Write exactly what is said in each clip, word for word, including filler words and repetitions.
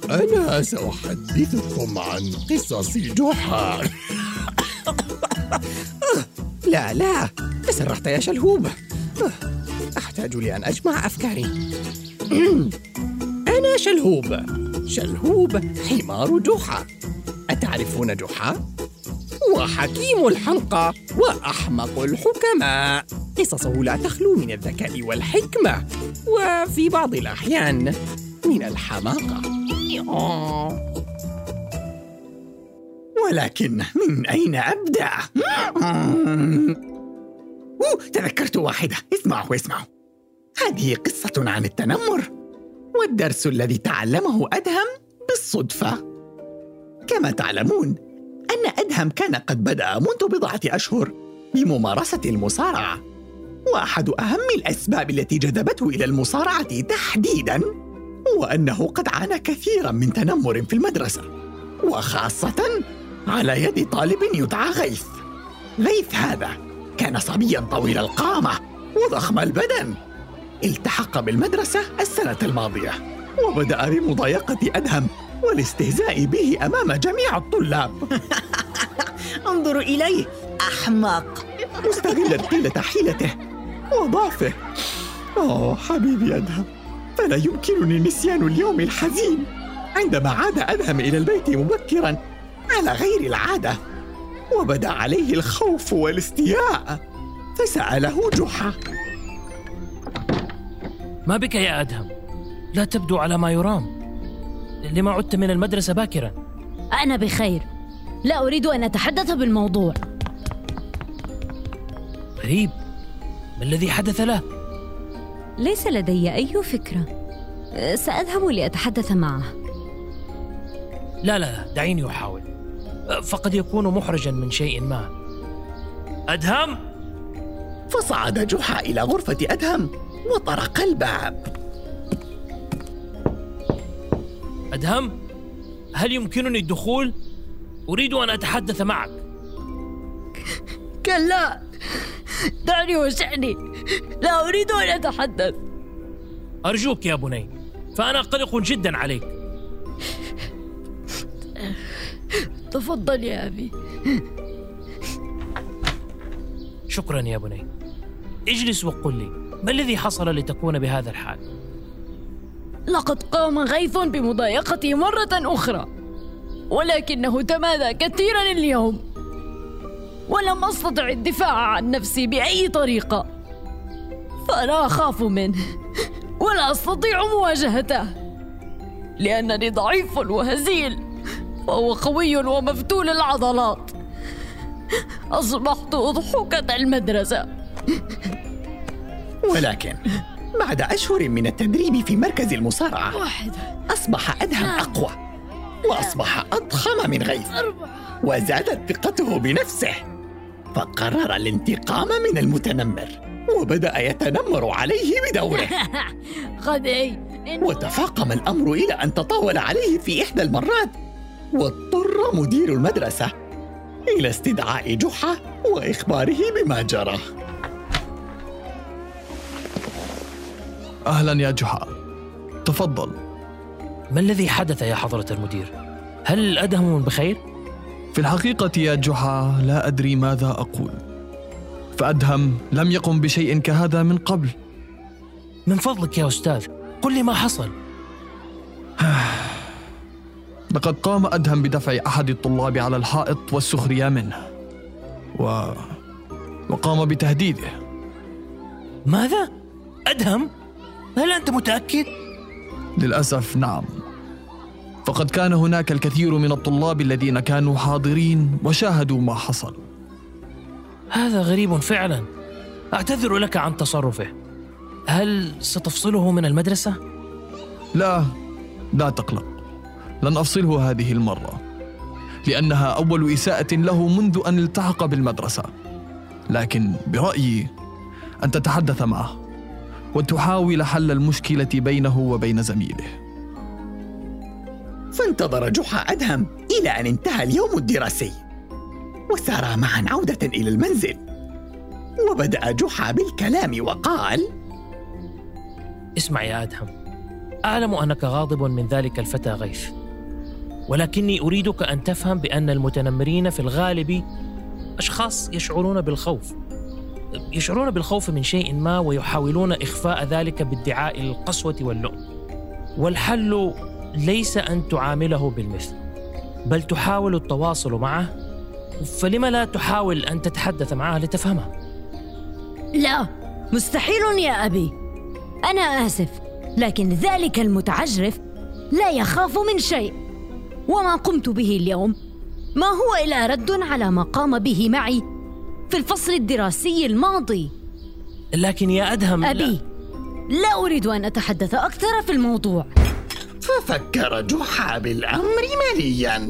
أنا سأحدثكم عن قصص جحا. لا لا، تسرحت يا شلهوب. أحتاج لأن أجمع أفكاري. أنا شلهوب، شلهوب حمار جحا. أتعرفون جحا؟ هو حكيم الحلقة وأحمق الحكماء. قصصه لا تخلو من الذكاء والحكمة، وفي بعض الأحيان من الحماقة. ولكن من أين أبدأ؟ أوه، تذكرت واحدة. اسمعوا اسمعوا، هذه قصة عن التنمر، والدرس الذي تعلمه أدهم بالصدفة. كما تعلمون أن أدهم كان قد بدأ منذ بضعة أشهر بممارسة المصارعة، وأحد أهم الأسباب التي جذبته إلى المصارعة تحديداً هو أنه قد عانى كثيراً من تنمر في المدرسة، وخاصة على يد طالب يدعى غيث. غيث هذا كان صبياً طويل القامة وضخم البدن. التحق بالمدرسة السنة الماضية، وبدأ بمضايقة أدهم والاستهزاء به أمام جميع الطلاب. انظروا إليه، أحمق. مستغلاً قلة حيلته وضعفه. أوه حبيبي أدهم، فلا يمكنني نسيان اليوم الحزين عندما عاد أدهم إلى البيت مبكراً على غير العادة، وبدأ عليه الخوف والاستياء. فسأله جحا: ما بك يا أدهم؟ لا تبدو على ما يرام. لما عدت من المدرسة باكراً؟ أنا بخير، لا أريد أن أتحدث بالموضوع. غريب، ما الذي حدث له؟ ليس لدي أي فكرة، سأذهب لأتحدث معه. لا لا دعيني أحاول، فقد يكون محرجاً من شيء ما. أدهم؟ فصعد جحا إلى غرفة أدهم وطرق الباب. أدهم، هل يمكنني الدخول؟ أريد أن أتحدث معك. كلا، دعني وشأني، لا أريد أن أتحدث. أرجوك يا بني، فأنا قلق جدا عليك. تفضل يا أبي. شكرا يا بني. اجلس وقل لي، ما الذي حصل لتكون بهذا الحال؟ لقد قام غيث بمضايقتي مرة أخرى، ولكنه تمادى كثيرا اليوم، ولم أستطع الدفاع عن نفسي بأي طريقة، فأنا أخاف منه ولا أستطيع مواجهته، لأنني ضعيف وهزيل وهو قوي ومفتول العضلات. أصبحت أضحوكة المدرسة. ولكن بعد أشهر من التدريب في مركز المصارعة، أصبح أدهم أقوى، وأصبح أضخم من غيث، وزادت ثقته بنفسه، فقرر الانتقام من المتنمر، وبدأ يتنمر عليه بدوره. خدي. وتفاقم الأمر إلى أن تطاول عليه في إحدى المرات، واضطر مدير المدرسة إلى استدعاء جحا وإخباره بما جرى. أهلا يا جحا، تفضل. ما الذي حدث يا حضرة المدير؟ هل أدهم بخير؟ في الحقيقة يا جحا لا أدري ماذا أقول، فأدهم لم يقم بشيء كهذا من قبل. من فضلك يا أستاذ، قل لي ما حصل. لقد قام أدهم بدفع أحد الطلاب على الحائط والسخرية منه، و... وقام بتهديده. ماذا؟ أدهم؟ هل أنت متأكد؟ للأسف نعم، فقد كان هناك الكثير من الطلاب الذين كانوا حاضرين وشاهدوا ما حصل. هذا غريب فعلا، أعتذر لك عن تصرفه. هل ستفصله من المدرسة؟ لا، لا تقلق، لن أفصله هذه المرة، لأنها أول إساءة له منذ أن التحق بالمدرسة. لكن برأيي أن تتحدث معه وتحاول حل المشكلة بينه وبين زميله. فانتظر جحا أدهم إلى أن انتهى اليوم الدراسي، وسارا معا عودة إلى المنزل. وبدأ جحا بالكلام وقال: اسمع يا أدهم، أعلم أنك غاضب من ذلك الفتى غيث، ولكني أريدك أن تفهم بأن المتنمرين في الغالب أشخاص يشعرون بالخوف يشعرون بالخوف من شيء ما ويحاولون إخفاء ذلك بادعاء القسوة واللؤم. والحل ليس أن تعامله بالمثل، بل تحاول التواصل معه. فلم لا تحاول أن تتحدث معه لتفهمه؟ لا، مستحيل يا أبي. أنا آسف، لكن ذلك المتعجرف لا يخاف من شيء، وما قمت به اليوم ما هو إلا رد على ما قام به معي في الفصل الدراسي الماضي. لكن يا أدهم، أبي لا, لا أريد أن أتحدث أكثر في الموضوع. ففكر جحا بالأمر ملياً،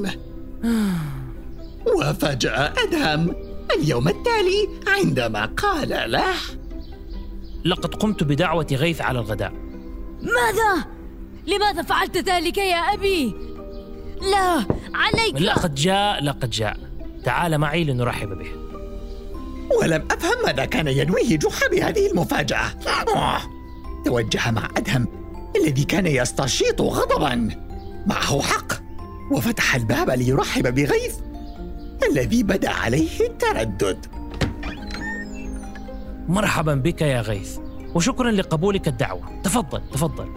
وفجأة أدهم اليوم التالي عندما قال له: لقد قمت بدعوة غيث على الغداء. ماذا؟ لماذا فعلت ذلك يا أبي؟ لا، عليك. لقد جاء لقد جاء تعال معي لنرحب به. ولم أفهم ماذا كان ينويه جحا بهذه المفاجأة. توجه مع أدهم الذي كان يستشيط غضباً. معه حق، وفتح الباب ليرحب بغيث الذي بدأ عليه التردد. مرحبا بك يا غيث، وشكرا لقبولك الدعوة. تفضل تفضل.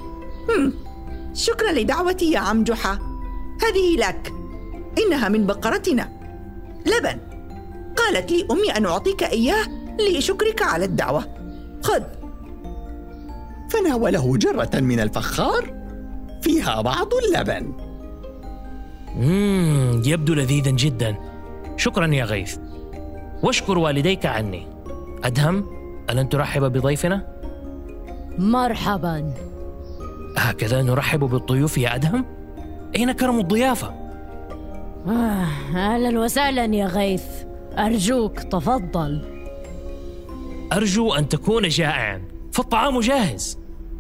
شكرا لدعوتي يا عم جحا، هذه لك، إنها من بقرتنا لبن. قالت لي أمي أن أعطيك إياه لشكرك على الدعوة. خذ. فناوله جرة من الفخار فيها بعض اللبن. مم يبدو لذيذا جدا. شكرا يا غيث، واشكر والديك عني. أدهم، ألن ترحب بضيفنا؟ مرحبا. هكذا نرحب بالضيوف يا أدهم؟ أين كرم الضيافة؟ آه، أهلا وسهلا يا غيث، أرجوك تفضل. أرجو أن تكون جائعا، فالطعام جاهز.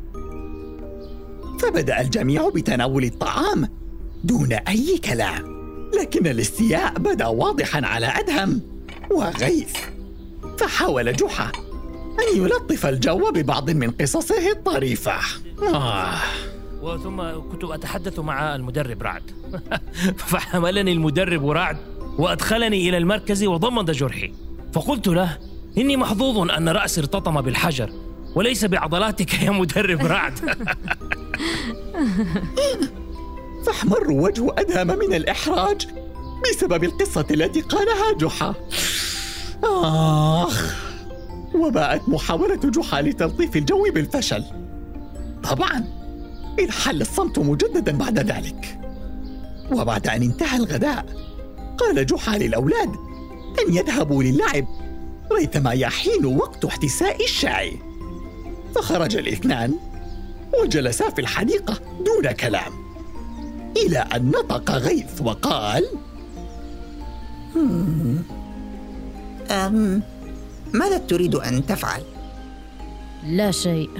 فبدأ الجميع بتناول الطعام دون أي كلام، لكن الاستياء بدا واضحا على أدهم وغيث. فحاول جحا أن يلطف الجو ببعض من قصصه الطريفة. آه. وثم كنت أتحدث مع المدرب رعد فحملني المدرب رعد وأدخلني إلى المركز وضمد جرحي، فقلت له: إني محظوظ أن رأسي ارتطم بالحجر وليس بعضلاتك يا مدرب رعد. فاحمر وجه أدهم من الإحراج بسبب القصة التي قالها جحا. آخ. وباءت محاولة جحا لتلطيف الجو بالفشل. طبعاً انحل الصمت مجدداً بعد ذلك. وبعد أن انتهى الغداء قال جحا للأولاد أن يذهبوا للعب ريثما يحين وقت احتساء الشاي. فخرج الاثنان وجلسا في الحديقة دون كلام، إلى أن نطق غيث وقال: أم ماذا تريد أن تفعل؟ لا شيء.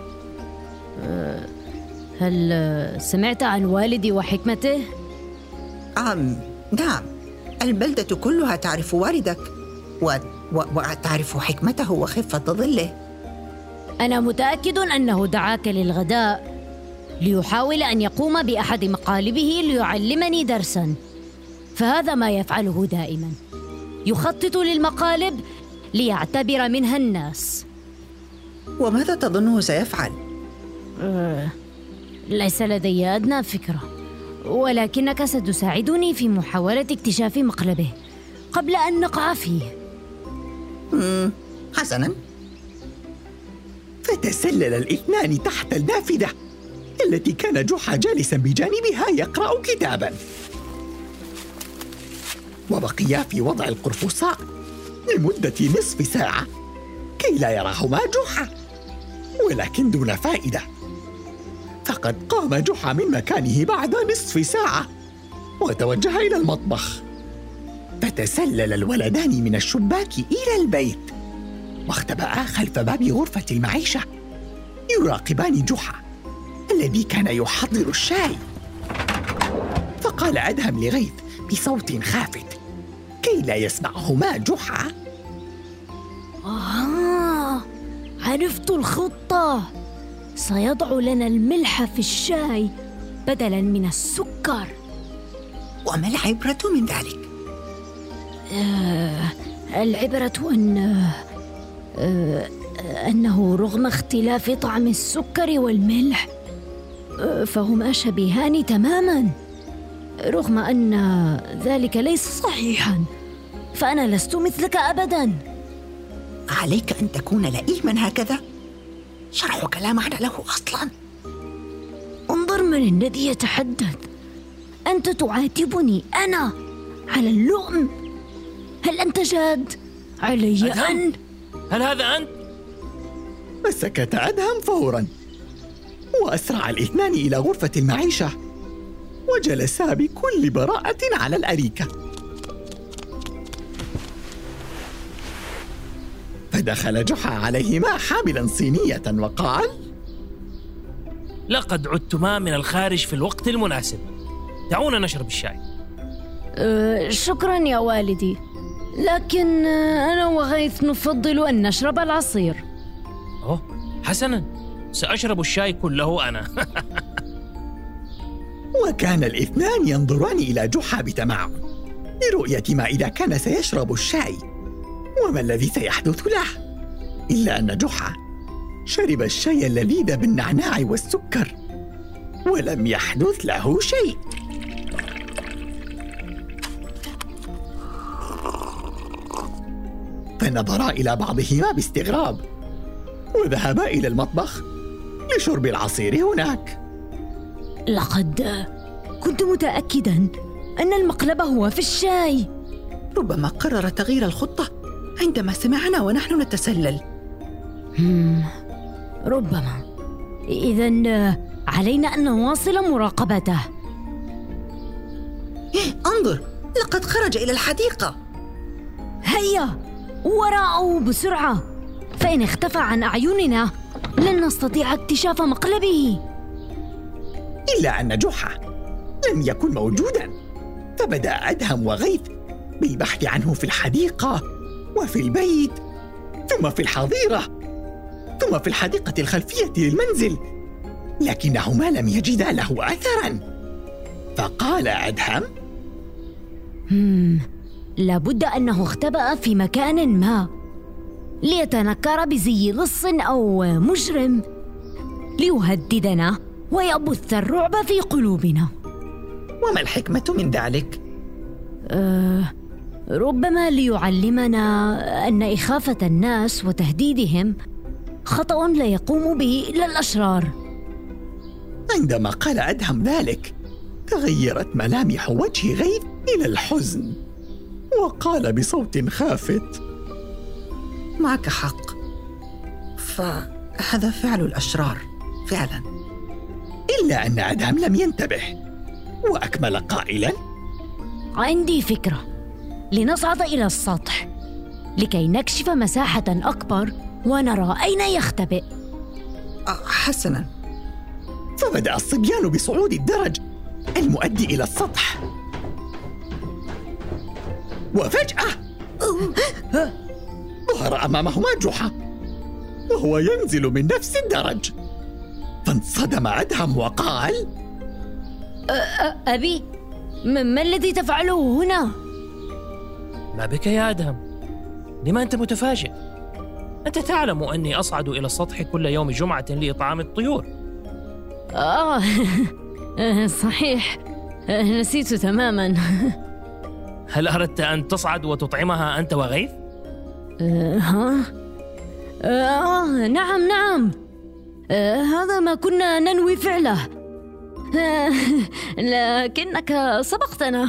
هل سمعت عن والدي وحكمته؟ أم نعم، البلدة كلها تعرف والدك و... و... وتعرف حكمته وخفة ظله. أنا متأكد أنه دعاك للغداء ليحاول أن يقوم بأحد مقالبه ليعلمني درساً، فهذا ما يفعله دائماً، يخطط للمقالب ليعتبر منها الناس. وماذا تظنه سيفعل؟ أه، ليس لدي أدنى فكرة، ولكنك ستساعدني في محاولة اكتشاف مقلبه قبل أن نقع فيه. مم. حسناً. فتسلل الاثنان تحت النافذة التي كان جحا جالسا بجانبها يقرأ كتابا، وبقيا في وضع القرفصاء لمدة نصف ساعة كي لا يراهما جحا، ولكن دون فائدة. فقد قام جحا من مكانه بعد نصف ساعة وتوجه إلى المطبخ، فتسلل الولدان من الشباك إلى البيت واختبأا خلف باب غرفة المعيشة يراقبان جحا الذي كان يحضر الشاي. فقال أدهم لغيث بصوت خافت كي لا يسمعهما جحا: آه، عرفت الخطة، سيضع لنا الملح في الشاي بدلاً من السكر. وما العبرة من ذلك؟ آه العبرة أن آه أنه رغم اختلاف طعم السكر والملح آه فهما شبيهان تماماً. رغم أن ذلك ليس صحيحاً، فأنا لست مثلك أبداً. عليك أن تكون لئيماً هكذا؟ شرحك لا معنى له أصلاً. انظر من الذي يتحدث. أنت تعاتبني أنا على اللؤم؟ هل أنت جاد؟ علي أن... هل هذا أنت؟ فسكت أدهم فوراً، وأسرع الاثنان إلى غرفة المعيشة، وجلسا بكل براءة على الأريكة. فدخل جحا عليهما حاملاً صينية وقال: لقد عدتما من الخارج في الوقت المناسب، دعونا نشرب الشاي. أه شكراً يا والدي، لكن أنا وغيث نفضل أن نشرب العصير. أوه حسناً، سأشرب الشاي كله أنا. وكان الاثنان ينظران إلى جحا بتمعن لرؤية ما إذا كان سيشرب الشاي وما الذي سيحدث له، إلا أن جحا شرب الشاي اللذيذ بالنعناع والسكر ولم يحدث له شيء. فنظرا إلى بعضهما باستغراب، وذهبا إلى المطبخ لشرب العصير هناك. لقد كنت متأكداً أن المقلب هو في الشاي. ربما قرر تغيير الخطة عندما سمعنا ونحن نتسلل. مم. ربما. إذن علينا أن نواصل مراقبته. انظر، لقد خرج إلى الحديقة. هيا وراءه بسرعة، فإن اختفى عن أعيننا لن نستطيع اكتشاف مقلبه. إلا أن جحا لم يكن موجوداً، فبدأ أدهم وغيث بالبحث عنه في الحديقة وفي البيت ثم في الحظيرة ثم في الحديقة الخلفية للمنزل، لكنهما لم يجدا له أثراً. فقال أدهم: مم. لابد أنه اختبأ في مكان ما ليتنكر بزي لص أو مجرم ليهددنا ويبث الرعب في قلوبنا. وما الحكمة من ذلك؟ أه ربما ليعلمنا أن إخافة الناس وتهديدهم خطأ لا يقوم به إلا الأشرار. عندما قال أدهم ذلك تغيرت ملامح وجه غيث إلى الحزن، وقال بصوت خافت: معك حق، فهذا فعل الأشرار فعلا. إلا أن أدهم لم ينتبه، وأكمل قائلا: عندي فكرة، لنصعد إلى السطح لكي نكشف مساحة أكبر ونرى أين يختبئ. حسنا. فبدأ الصبيان بصعود الدرج المؤدي إلى السطح، وفجأة ظهر أمامهما جحا وهو ينزل من نفس الدرج. فانصدم أدهم وقال: أبي، ما الذي تفعله هنا؟ ما بك يا أدهم؟ لما أنت متفاجئ؟ أنت تعلم أني أصعد إلى السطح كل يوم جمعة لإطعام الطيور. آه صحيح، نسيت تماما. هل أردت أن تصعد وتطعمها أنت وغيث؟ آه, آه نعم نعم، آه هذا ما كنا ننوي فعله، آه لكنك سبقتنا.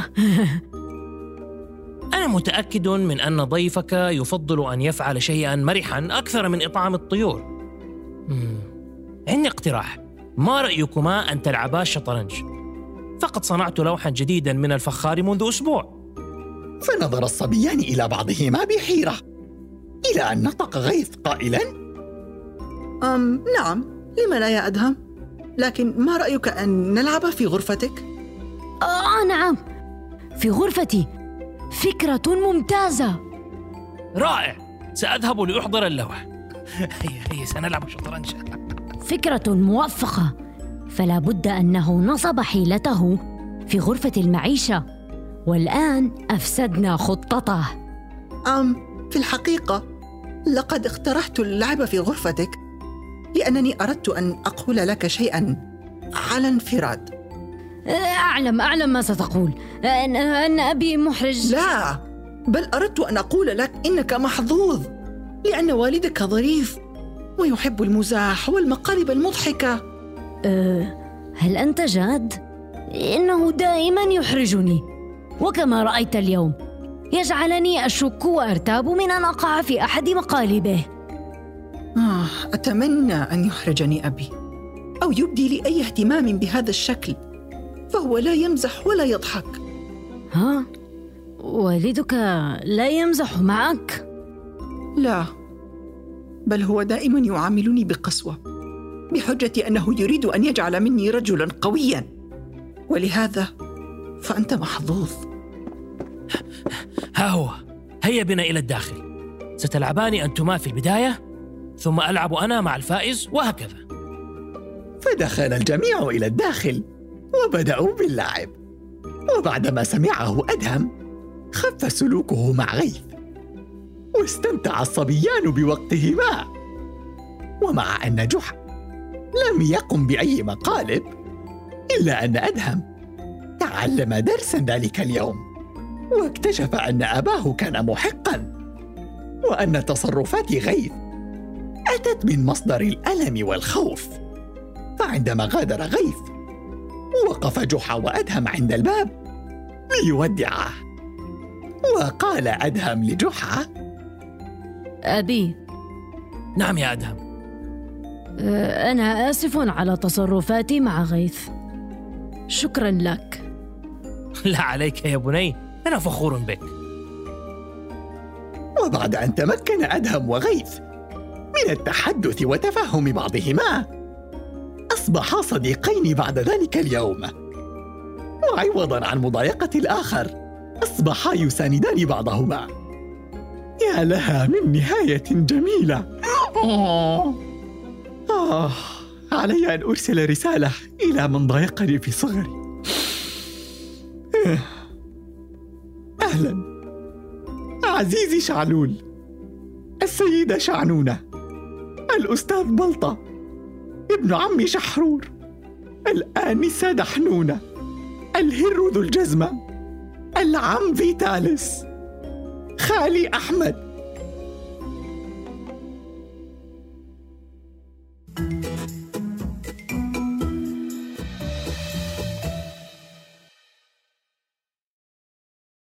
أنا متأكد من أن ضيفك يفضل أن يفعل شيئاً مرحاً أكثر من إطعام الطيور. مم. عندي اقتراح، ما رأيكما أن تلعبا الشطرنج؟ فقد صنعت لوحاً جديداً من الفخار منذ أسبوع. فنظر الصبيان إلى بعضهما بحيرة، إلى أن نطق غيث قائلاً: أم نعم، لما لا يا أدهم؟ لكن ما رأيك أن نلعب في غرفتك؟ آه نعم، في غرفتي، فكرة ممتازة. رائع، سأذهب لأحضر اللوح. هيا هيا سنلعب شطرنج. فكرة موفقة، فلا بد أنه نصب حيلته في غرفة المعيشة والآن أفسدنا خطته. أم في الحقيقة لقد اقترحت اللعب في غرفتك لأنني أردت أن أقول لك شيئاً على انفراد. أعلم أعلم ما ستقول، أن, أن أبي محرج. لا، بل أردت أن أقول لك إنك محظوظ لأن والدك ظريف ويحب المزاح والمقالب المضحكة. أه هل أنت جاد؟ إنه دائما يحرجني، وكما رأيت اليوم يجعلني أشك وأرتاب من أن أقع في أحد مقالبه. آه، أتمنى أن يحرجني أبي أو يبدي لي أي اهتمام بهذا الشكل، فهو لا يمزح ولا يضحك. ها؟ والدك لا يمزح معك؟ لا، بل هو دائما يعاملني بقسوة بحجة أنه يريد أن يجعل مني رجلا قويا، ولهذا فأنت محظوظ. ها هو، هيا بنا إلى الداخل. ستلعبان أنتما في البداية، ثم ألعب أنا مع الفائز، وهكذا. فدخل الجميع إلى الداخل وبدأوا باللعب، وبعدما سمعه أدهم خف سلوكه مع غيث، واستمتع الصبيان بوقتهما. ومع أن جحا لم يقم بأي مقالب، إلا أن أدهم تعلم درسا ذلك اليوم، واكتشف أن أباه كان محقا، وأن تصرفات غيث أتت من مصدر الألم والخوف. فعندما غادر غيث وقف جحا وأدهم عند الباب ليودعه، وقال أدهم لجحا: أبي. نعم يا أدهم. أنا آسف على تصرفاتي مع غيث، شكرا لك. لا عليك يا بني، أنا فخور بك. وبعد أن تمكن أدهم وغيث من التحدث وتفهم بعضهما، أصبحا صديقين بعد ذلك اليوم، وعوضا عن مضايقة الآخر أصبحا يساندان بعضهما. يا لها من نهاية جميلة. آه، علي أن أرسل رسالة إلى من ضايقني في صغري. أهلا عزيزي شعلول، السيدة شعنونة، الأستاذ بلطة، ابن عمي شحرور، الآنسة دحنونة، الهر ذو الجزمة، العم فيتالس، خالي أحمد،